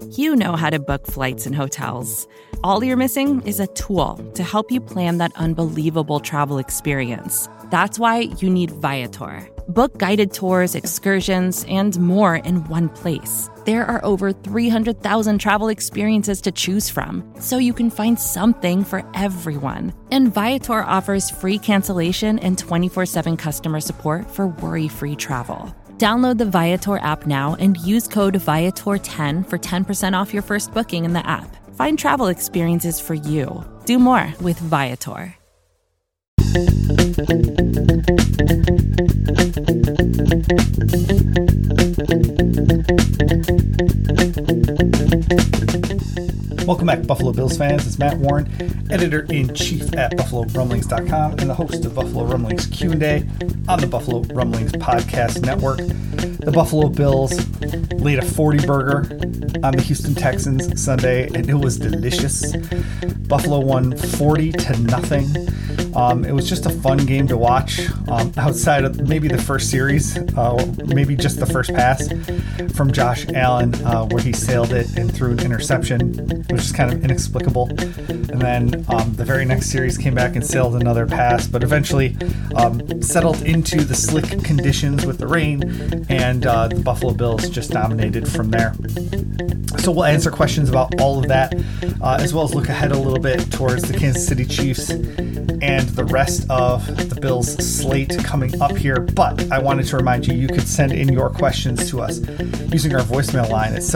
You know how to book flights and hotels. All you're missing is a tool to help you plan that unbelievable travel experience. That's why you need Viator. Book guided tours, excursions, and more in one place. There are over 300,000 travel experiences to choose from, so you can find something for everyone. And Viator offers free cancellation and 24/7 customer support for worry-free travel. Download the Viator app now and use code Viator10 for 10% off your first booking in the app. Find travel experiences for you. Do more with Viator. Welcome back, Buffalo Bills fans. It's Matt Warren, editor-in-chief at BuffaloRumblings.com and the host of Buffalo Rumblings Q&A on the Buffalo Rumblings Podcast Network. The Buffalo Bills laid a 40 burger on the Houston Texans Sunday, and it was delicious. Buffalo won 40-0. It was just a fun game to watch, outside of maybe the first series, maybe just the first pass from Josh Allen, where he sailed it and threw an interception, which is kind of inexplicable. And then the very next series came back and sailed another pass, but eventually settled into the slick conditions with the rain, and the Buffalo Bills just dominated from there. So we'll answer questions about all of that, as well as look ahead a little bit towards the Kansas City Chiefs and the rest of the Bills slate coming up here. But I wanted to remind you, you could send in your questions to us using our voicemail line at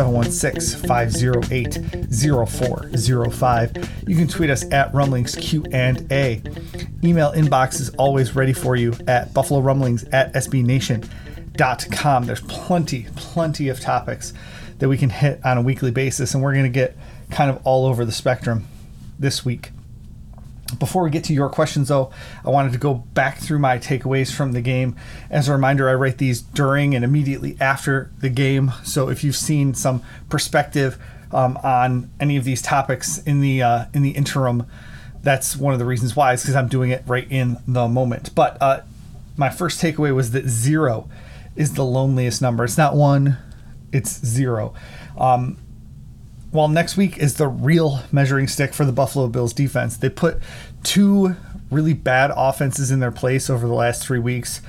716-508-0405. You can tweet us at Rumblings Q&A. Email inbox is always ready for you at buffalorumblings@sbnation.com. There's plenty of topics that we can hit on a weekly basis, and we're going to get kind of all over the spectrum this week. Before we get to your questions, though, I wanted to go back through my takeaways from the game. As a reminder, I write these during and immediately after the game, so if you've seen some perspective on any of these topics in the interim, that's one of the reasons why, is because I'm doing it right in the moment. But my first takeaway was that 0 is the loneliest number. It's not 1, it's 0. While next week is the real measuring stick for the Buffalo Bills defense. They put 2 really bad offenses in their place over the last 3 weeks.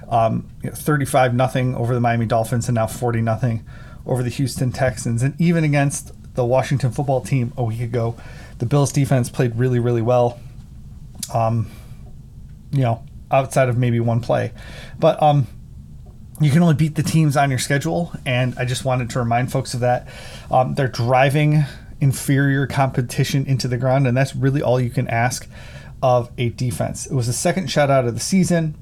35-0 over the Miami Dolphins, and now 40-0 over the Houston Texans. And even against the Washington football team a week ago, the Bills defense played really, really well. Outside of maybe one play. But you can only beat the teams on your schedule, and I just wanted to remind folks of that. They're driving inferior competition into the ground, and that's really all you can ask of a defense. It was the second shutout of the season.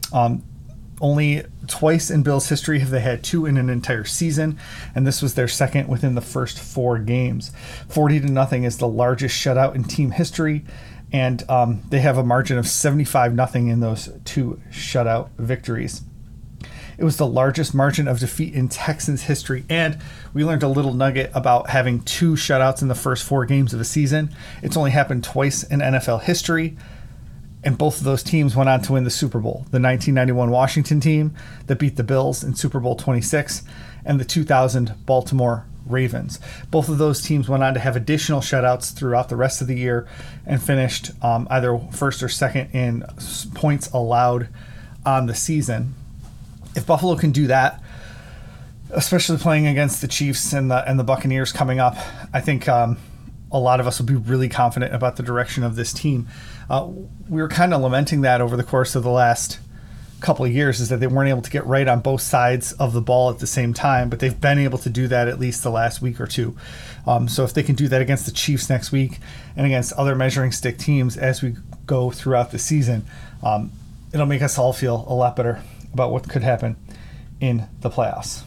Only twice in Bills history have they had 2 in an entire season, and this was their second within the first 4 games. 40-0 is the largest shutout in team history, and they have a margin of 75-0 in those 2 shutout victories. It was the largest margin of defeat in Texans history, and we learned a little nugget about having 2 shutouts in the first 4 games of a season. It's only happened twice in NFL history, and both of those teams went on to win the Super Bowl. The 1991 Washington team that beat the Bills in Super Bowl 26, and the 2000 Baltimore Ravens. Both of those teams went on to have additional shutouts throughout the rest of the year and finished either first or second in points allowed on the season. If Buffalo can do that, especially playing against the Chiefs and the Buccaneers coming up, I think a lot of us will be really confident about the direction of this team. We were kind of lamenting that over the course of the last couple of years, is that they weren't able to get right on both sides of the ball at the same time, but they've been able to do that at least the last week or two. So if they can do that against the Chiefs next week and against other measuring stick teams as we go throughout the season, it'll make us all feel a lot better about what could happen in the playoffs.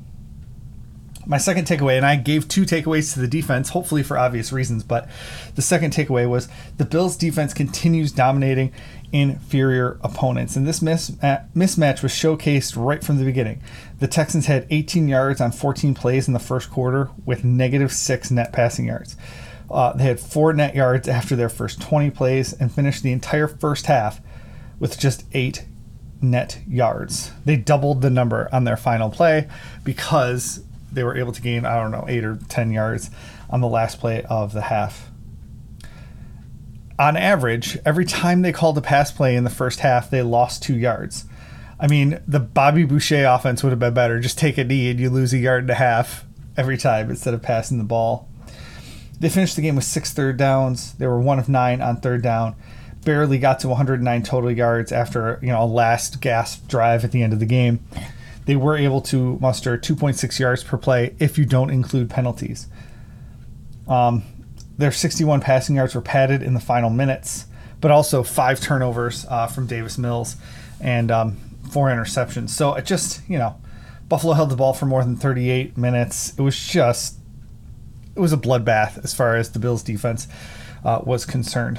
My second takeaway, and I gave 2 takeaways to the defense, hopefully for obvious reasons, but the second takeaway was the Bills' defense continues dominating inferior opponents, and this mismatch was showcased right from the beginning. The Texans had 18 yards on 14 plays in the first quarter with -6 net passing yards. They had 4 net yards after their first 20 plays and finished the entire first half with just 8 net yards. They doubled the number on their final play because they were able to gain, 8 or 10 yards on the last play of the half. On average, every time they called a pass play in the first half, they lost 2 yards. I mean, the Bobby Boucher offense would have been better. Just take a knee and you lose 1.5 yards every time instead of passing the ball. They finished the game with 6 third downs. They were 1 of 9 on third down. Barely got to 109 total yards after a last gasp drive at the end of the game. They were able to muster 2.6 yards per play if you don't include penalties. Their 61 passing yards were padded in the final minutes, but also 5 turnovers from Davis Mills and 4 interceptions. So it just, Buffalo held the ball for more than 38 minutes. It was a bloodbath as far as the Bills defense was concerned.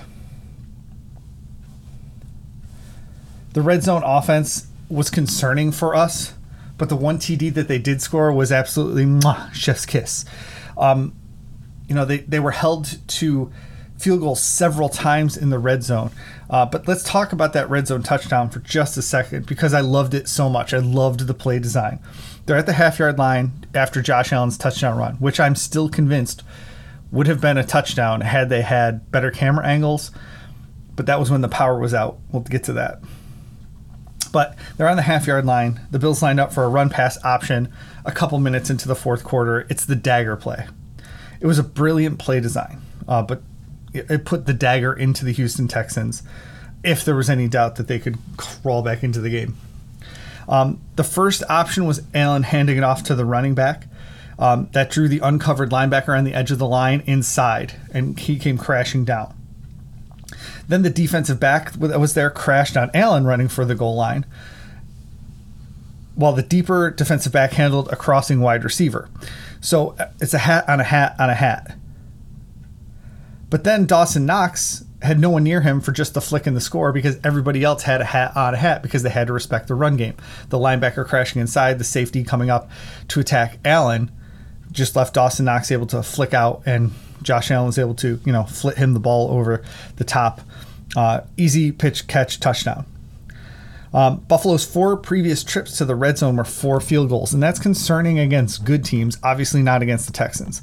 The red zone offense was concerning for us, but the one TD that they did score was absolutely chef's kiss. They were held to field goals several times in the red zone. But let's talk about that red zone touchdown for just a second, because I loved it so much. I loved the play design. They're at the half-yard line after Josh Allen's touchdown run, which I'm still convinced would have been a touchdown had they had better camera angles. But that was when the power was out. We'll get to that. But they're on the half-yard line. The Bills lined up for a run-pass option a couple minutes into the fourth quarter. It's the dagger play. It was a brilliant play design, but it put the dagger into the Houston Texans if there was any doubt that they could crawl back into the game. The first option was Allen handing it off to the running back. That drew the uncovered linebacker on the edge of the line inside, and he came crashing down. Then the defensive back that was there crashed on Allen running for the goal line, while the deeper defensive back handled a crossing wide receiver. So it's a hat on a hat on a hat. But then Dawson Knox had no one near him for just the flick in the score, because everybody else had a hat on a hat because they had to respect the run game. The linebacker crashing inside, the safety coming up to attack Allen just left Dawson Knox able to flick out, and Josh Allen was able to, flit him the ball over the top. Easy pitch catch touchdown. Buffalo's 4 previous trips to the red zone were 4 field goals, and that's concerning against good teams, obviously not against the Texans.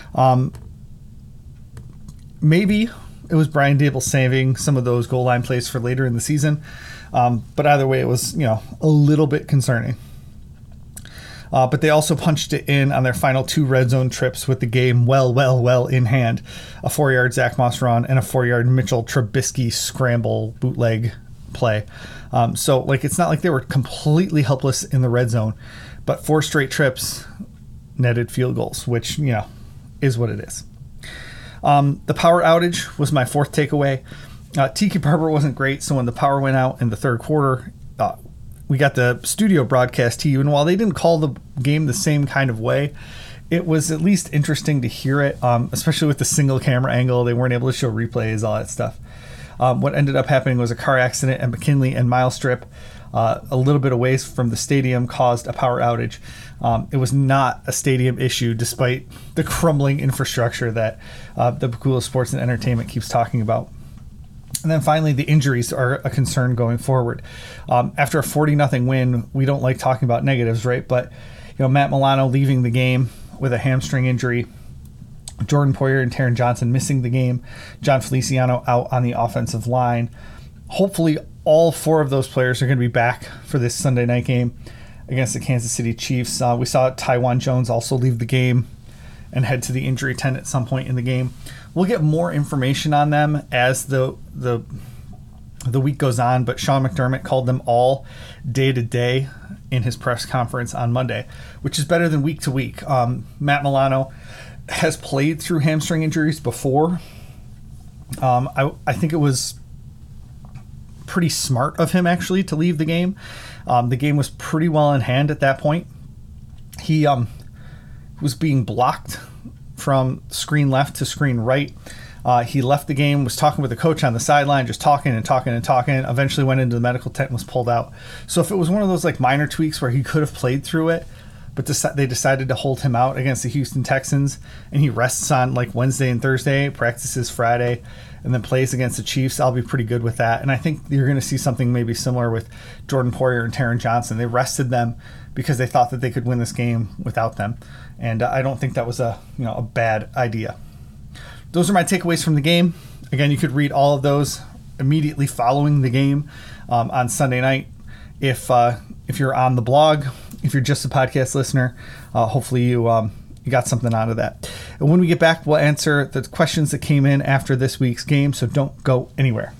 Maybe it was Brian Daboll saving some of those goal line plays for later in the season, but either way, it was a little bit concerning. But they also punched it in on their final 2 red zone trips with the game well in hand. A 4-yard Zach Moss run and a 4-yard Mitchell Trubisky scramble bootleg play. So it's not like they were completely helpless in the red zone, but 4 straight trips netted field goals, which, is what it is. The power outage was my 4th takeaway. Tiki Barber wasn't great, so when the power went out in the third quarter, we got the studio broadcast to you, and while they didn't call the game the same kind of way, it was at least interesting to hear it, especially with the single camera angle. They weren't able to show replays, all that stuff. What ended up happening was a car accident at McKinley and Mile Strip, a little bit away from the stadium, caused a power outage. It was not a stadium issue, despite the crumbling infrastructure that the Bakula Sports and Entertainment keeps talking about. And then finally, the injuries are a concern going forward. After a 40-0 win, we don't like talking about negatives, right? But Matt Milano leaving the game with a hamstring injury, Jordan Poyer and Taron Johnson missing the game, John Feliciano out on the offensive line. Hopefully, all 4 of those players are going to be back for this Sunday night game against the Kansas City Chiefs. We saw Taiwan Jones also leave the game and head to the injury tent at some point in the game. We'll get more information on them as the week goes on, but Sean McDermott called them all day to day in his press conference on Monday, which is better than week to week. Matt Milano has played through hamstring injuries before. I think it was pretty smart of him, actually, to leave the game. The game was pretty well in hand at that point. He was being blocked from screen left to screen right. He left the game, was talking with the coach on the sideline, just talking. Eventually went into the medical tent and was pulled out. So if it was one of those minor tweaks where he could have played through it, but they decided to hold him out against the Houston Texans, and he rests on Wednesday and Thursday, practices Friday, and then plays against the Chiefs, I'll be pretty good with that. And I think you're going to see something maybe similar with Jordan Poyer and Taron Johnson. They rested them because they thought that they could win this game without them. And I don't think that was a bad idea. Those are my takeaways from the game. Again, you could read all of those immediately following the game on Sunday night. If you're on the blog, if you're just a podcast listener, hopefully you got something out of that. And when we get back, we'll answer the questions that came in after this week's game, so don't go anywhere.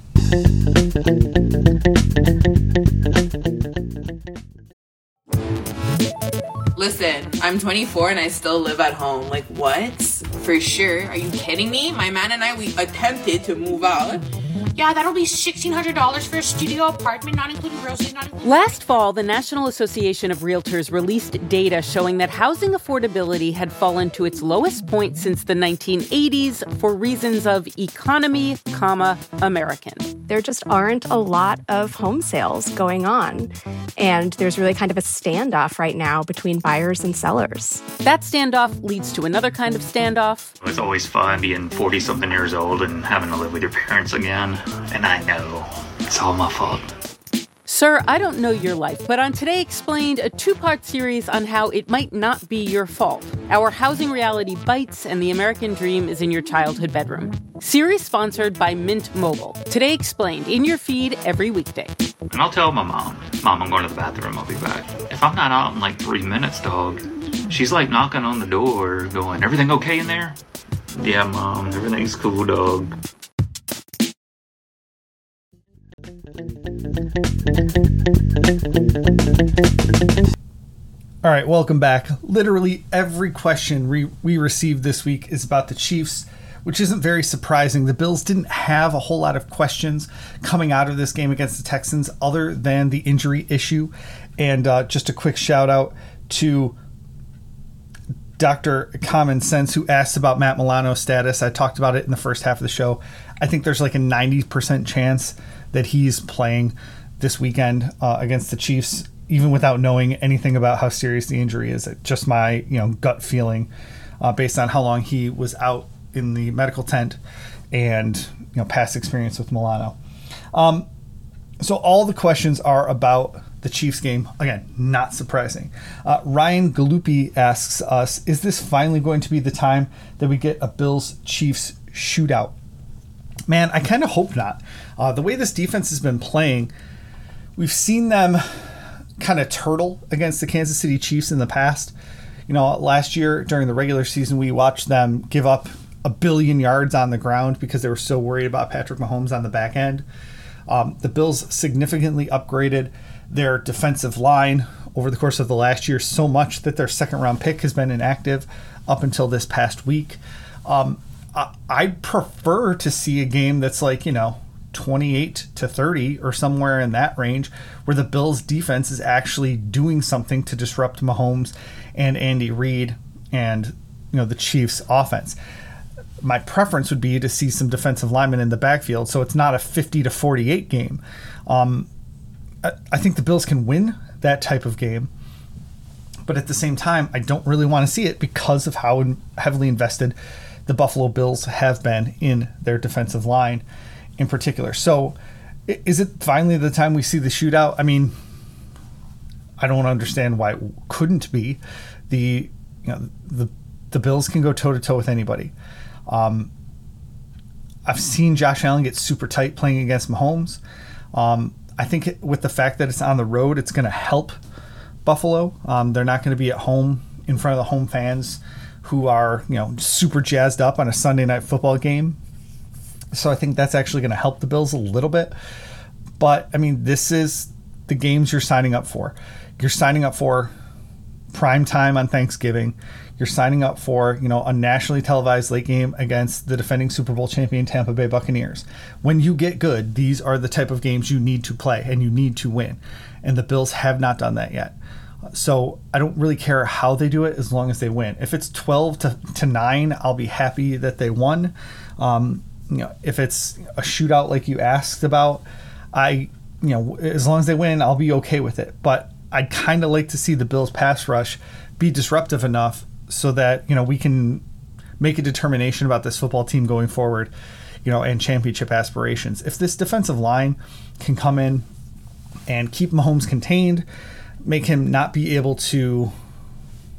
Listen, I'm 24 and I still live at home. Like, what? For sure. Are you kidding me? My man and I, we attempted to move out. Yeah, that'll be $1,600 for a studio apartment, not including groceries, not including... Last fall, the National Association of Realtors released data showing that housing affordability had fallen to its lowest point since the 1980s for reasons of economy, American. There just aren't a lot of home sales going on. And there's really kind of a standoff right now between buyers and sellers. That standoff leads to another kind of standoff. It's always fun being 40-something years old and having to live with your parents again. And I know it's all my fault. Sir, I don't know your life, but on Today Explained, a two-part series on how it might not be your fault. Our housing reality bites and the American dream is in your childhood bedroom. Series sponsored by Mint Mobile. Today Explained, in your feed every weekday. And I'll tell my mom, I'm going to the bathroom, I'll be back. If I'm not out in like 3 minutes, dog, she's like knocking on the door going, everything okay in there? Yeah, Mom, everything's cool, dog. All right, welcome back. Literally every question we received this week is about the Chiefs, which isn't very surprising. The Bills didn't have a whole lot of questions coming out of this game against the Texans other than the injury issue. And just a quick shout out to Dr. Common Sense, who asked about Matt Milano's status. I talked about it in the first half of the show. I think there's like a 90% chance that he's playing this weekend against the Chiefs, even without knowing anything about how serious the injury is. Just my gut feeling based on how long he was out in the medical tent and past experience with Milano. So all the questions are about the Chiefs game. Again, not surprising. Ryan Galuppi asks us, is this finally going to be the time that we get a Bills-Chiefs shootout? Man, I kind of hope not. The way this defense has been playing, we've seen them kind of turtle against the Kansas City Chiefs in the past. Last year during the regular season, we watched them give up 1 billion yards on the ground because they were so worried about Patrick Mahomes on the back end. The Bills significantly upgraded their defensive line over the course of the last year so much that their second-round pick has been inactive up until this past week. I'd prefer to see a game that's like, 28-30 or somewhere in that range where the Bills defense is actually doing something to disrupt Mahomes and Andy Reid and, the Chiefs offense. My preference would be to see some defensive linemen in the backfield, so it's not a 50-48 game. I think the Bills can win that type of game, but at the same time, I don't really want to see it because of how heavily invested the Buffalo Bills have been in their defensive line in particular. So is it finally the time we see the shootout? I mean, I don't understand why it couldn't be. The Bills can go toe-to-toe with anybody. I've seen Josh Allen get super tight playing against Mahomes. I think with the fact that it's on the road, it's going to help Buffalo. They're not going to be at home in front of the home fans who are, super jazzed up on a Sunday night football game. So I think that's actually going to help the Bills a little bit. But, I mean, this is the games you're signing up for. You're signing up for prime time on Thanksgiving. You're signing up for, a nationally televised late game against the defending Super Bowl champion Tampa Bay Buccaneers. When you get good, these are the type of games you need to play and you need to win. And the Bills have not done that yet. So I don't really care how they do it as long as they win. If it's 12-9, I'll be happy that they won. If it's a shootout like you asked about, as long as they win, I'll be okay with it. But I'd kind of like to see the Bills pass rush be disruptive enough so that, we can make a determination about this football team going forward, and championship aspirations. If this defensive line can come in and keep Mahomes contained, make him not be able to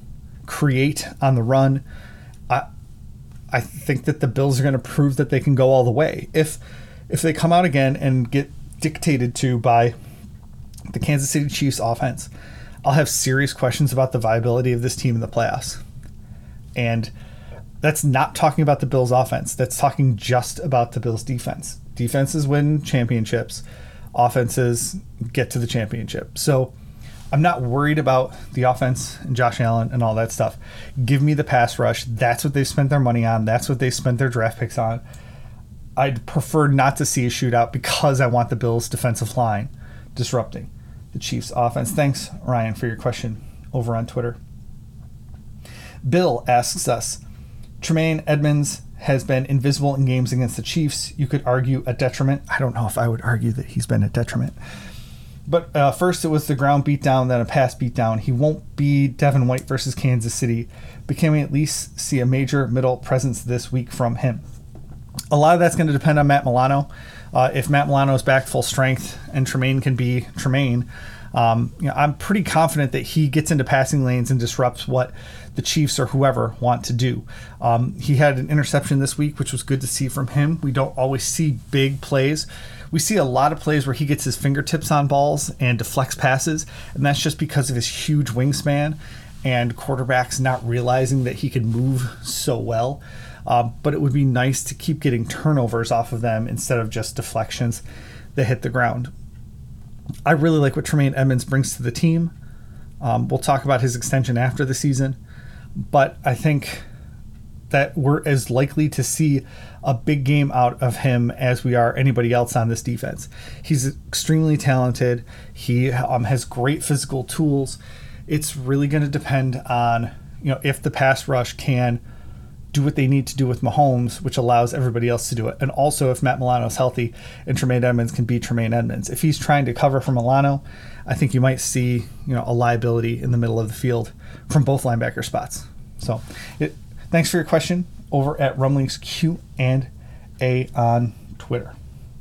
create on the run. I think that the Bills are going to prove that they can go all the way. If they come out again and get dictated to by the Kansas City Chiefs offense, I'll have serious questions about the viability of this team in the playoffs. And that's not talking about the Bills offense. That's talking just about the Bills defense. Defenses win championships. Offenses get to the championship. So I'm not worried about the offense and Josh Allen and all that stuff. Give me the pass rush. That's what they've spent their money on. That's what they spent their draft picks on. I'd prefer not to see a shootout because I want the Bills' defensive line disrupting the Chiefs' offense. Thanks, Ryan, for your question over on Twitter. Bill asks us, Tremaine Edmonds has been invisible in games against the Chiefs. You could argue a detriment. I don't know if I would argue that he's been a detriment. But first it was the ground beatdown, then a pass beatdown. He won't be Devin White versus Kansas City, but can we at least see a major middle presence this week from him? A lot of that's going to depend on Matt Milano. If Matt Milano is back full strength and Tremaine can be Tremaine, I'm pretty confident that he gets into passing lanes and disrupts what the Chiefs or whoever want to do. He had an interception this week, which was good to see from him. We don't always see big plays. We see a lot of plays where he gets his fingertips on balls and deflects passes, and that's just because of his huge wingspan and quarterbacks not realizing that he could move so well. But it would be nice to keep getting turnovers off of them instead of just deflections that hit the ground. I really like what Tremaine Edmonds brings to the team. We'll talk about his extension after the season, but I think that we're as likely to see a big game out of him as we are anybody else on this defense. He's extremely talented. He has great physical tools. It's really going to depend on, if the pass rush can do what they need to do with Mahomes, which allows everybody else to do it. And also if Matt Milano is healthy and Tremaine Edmonds can beat Tremaine Edmonds. If he's trying to cover for Milano, I think you might see, a liability in the middle of the field from both linebacker spots. So thanks for your question over at Rumblings Q&A on Twitter.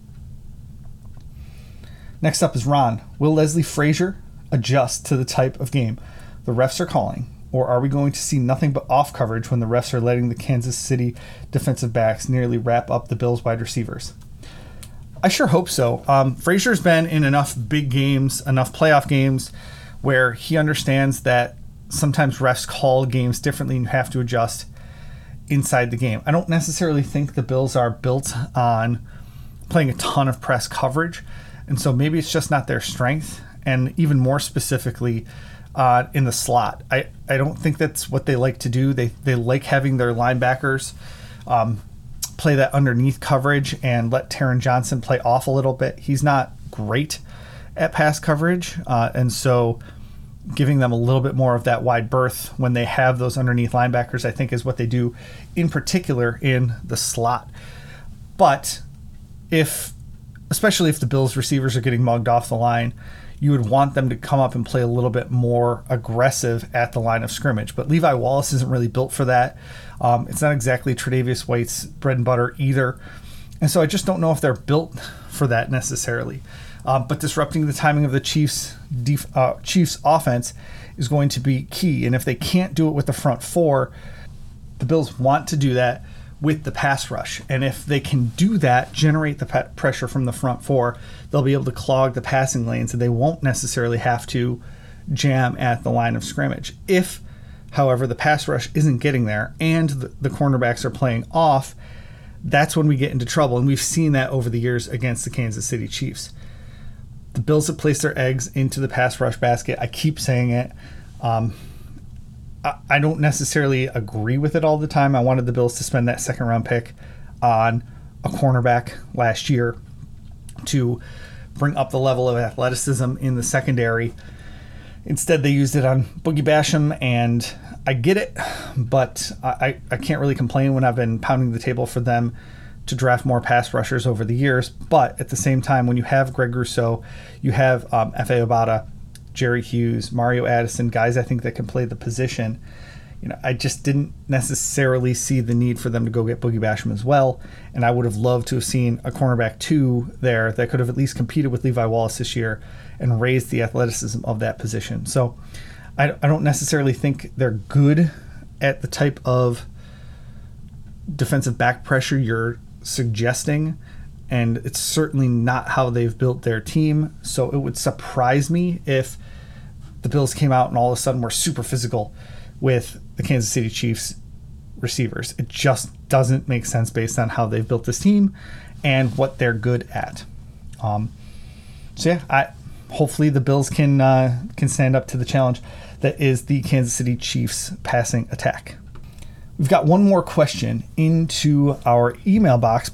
Next up is Ron. Will Leslie Frazier adjust to the type of game the refs are calling? Or are we going to see nothing but off coverage when the refs are letting the Kansas City defensive backs nearly wrap up the Bills wide receivers? I sure hope so. Frazier's been in enough big games, enough playoff games, where he understands that sometimes refs call games differently and you have to adjust inside the game. I don't necessarily think the Bills are built on playing a ton of press coverage, and so maybe it's just not their strength, and even more specifically, in the slot. I don't think that's what they like to do. They like having their linebackers play that underneath coverage and let Taron Johnson play off a little bit. He's not great at pass coverage, and so giving them a little bit more of that wide berth when they have those underneath linebackers, I think, is what they do in particular in the slot. But especially if the Bills receivers are getting mugged off the line, you would want them to come up and play a little bit more aggressive at the line of scrimmage. But Levi Wallace isn't really built for that. It's not exactly Tre'Davious White's bread and butter either. And so I just don't know if they're built for that necessarily. But disrupting the timing of the Chiefs' offense is going to be key. And if they can't do it with the front four, the Bills want to do that with the pass rush. And if they can do that, generate the pressure from the front four, they'll be able to clog the passing lanes and they won't necessarily have to jam at the line of scrimmage. If, however, the pass rush isn't getting there and the cornerbacks are playing off, that's when we get into trouble. And we've seen that over the years against the Kansas City Chiefs. The Bills have placed their eggs into the pass rush basket. I keep saying it. I don't necessarily agree with it all the time. I wanted the Bills to spend that second round pick on a cornerback last year to bring up the level of athleticism in the secondary. Instead, they used it on Boogie Basham, and I get it, but I can't really complain when I've been pounding the table for them to draft more pass rushers over the years. But at the same time, when you have Greg Rousseau, you have F.A. Obata, Jerry Hughes, Mario Addison, guys I think that can play the position. I just didn't necessarily see the need for them to go get Boogie Basham as well, and I would have loved to have seen a cornerback 2 there that could have at least competed with Levi Wallace this year and raised the athleticism of that position. So I don't necessarily think they're good at the type of defensive back pressure you're suggesting, and it's certainly not how they've built their team. So it would surprise me if the Bills came out and all of a sudden were super physical with the Kansas City Chiefs receivers. It just doesn't make sense based on how they've built this team and what they're good at. Hopefully the Bills can stand up to the challenge that is the Kansas City Chiefs passing attack. We've got one more question into our email box,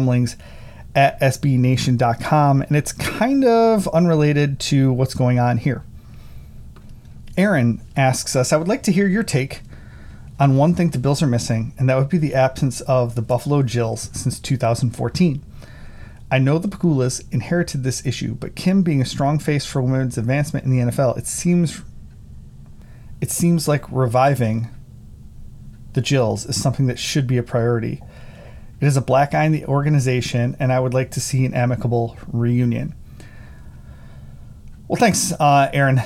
BuffaloRumblings@SBNation.com, and it's kind of unrelated to what's going on here. Aaron asks us, I would like to hear your take on one thing the Bills are missing, and that would be the absence of the Buffalo Jills since 2014. I know the Pegulas inherited this issue, but Kim being a strong face for women's advancement in the NFL, it seems like reviving the Jills is something that should be a priority. It is a black eye in the organization, and I would like to see an amicable reunion. Well, thanks, Aaron.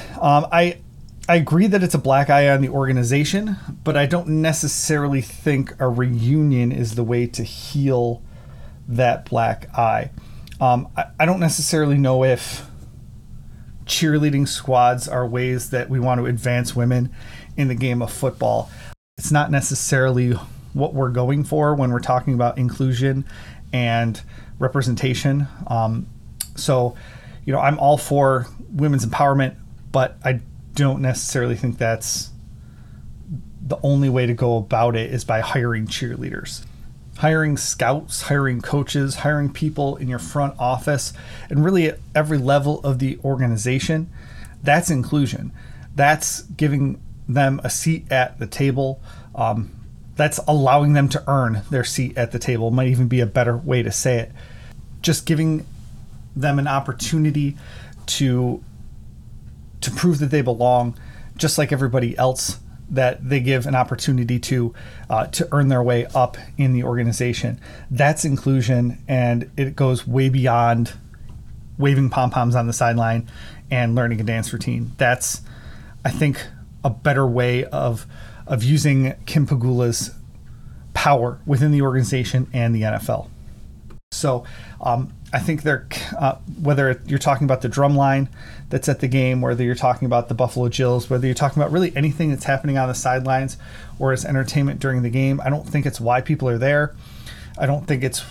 I agree that it's a black eye on the organization, but I don't necessarily think a reunion is the way to heal that black eye. I don't necessarily know if cheerleading squads are ways that we want to advance women in the game of football. It's not necessarily what we're going for when we're talking about inclusion and representation. So, I'm all for women's empowerment, but I don't necessarily think that's the only way to go about it is by hiring cheerleaders. Hiring scouts, hiring coaches, hiring people in your front office, and really at every level of the organization, that's inclusion. That's giving them a seat at the table. That's allowing them to earn their seat at the table, might even be a better way to say it. Just giving them an opportunity to prove that they belong, just like everybody else that they give an opportunity to earn their way up in the organization. That's inclusion, and it goes way beyond waving pom-poms on the sideline and learning a dance routine. That's, I think, a better way of using Kim Pegula's power within the organization and the NFL. So I think they're, whether you're talking about the drum line that's at the game, whether you're talking about the Buffalo Jills, whether you're talking about really anything that's happening on the sidelines or as entertainment during the game, I don't think it's why people are there. I don't think it's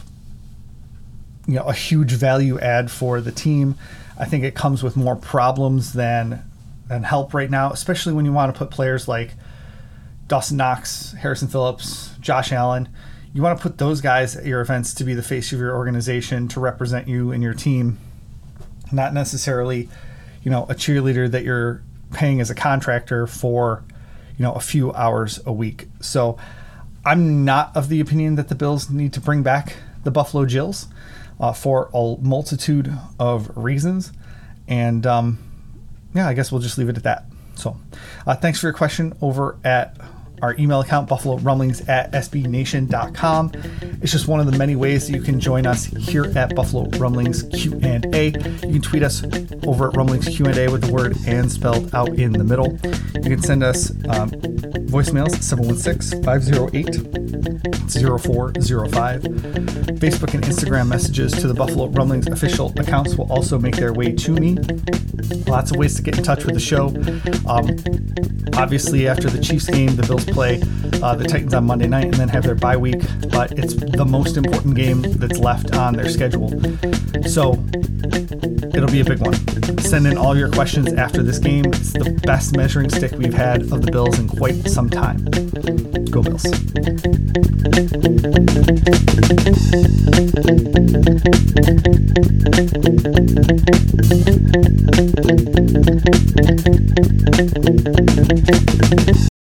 a huge value add for the team. I think it comes with more problems than help right now, especially when you want to put players like Dawson Knox, Harrison Phillips, Josh Allen. You want to put those guys at your events to be the face of your organization, to represent you and your team, not necessarily, a cheerleader that you're paying as a contractor for, a few hours a week. So I'm not of the opinion that the Bills need to bring back the Buffalo Jills for a multitude of reasons. And I guess we'll just leave it at that. So thanks for your question over at our email account, BuffaloRumblings@SBNation.com. It's just one of the many ways that you can join us here at Buffalo Rumblings Q&A. You can tweet us over at Rumblings Q&A with the word "and" spelled out in the middle. You can send us voicemails at 716-508-0405. Facebook and Instagram messages to the Buffalo Rumblings official accounts will also make their way to me. Lots of ways to get in touch with the show. Obviously, after the Chiefs game, the Bills play the Titans on Monday night and then have their bye week, but it's the most important game that's left on their schedule. So it'll be a big one. Send in all your questions after this game. It's the best measuring stick we've had of the Bills in quite some time. Go Bills.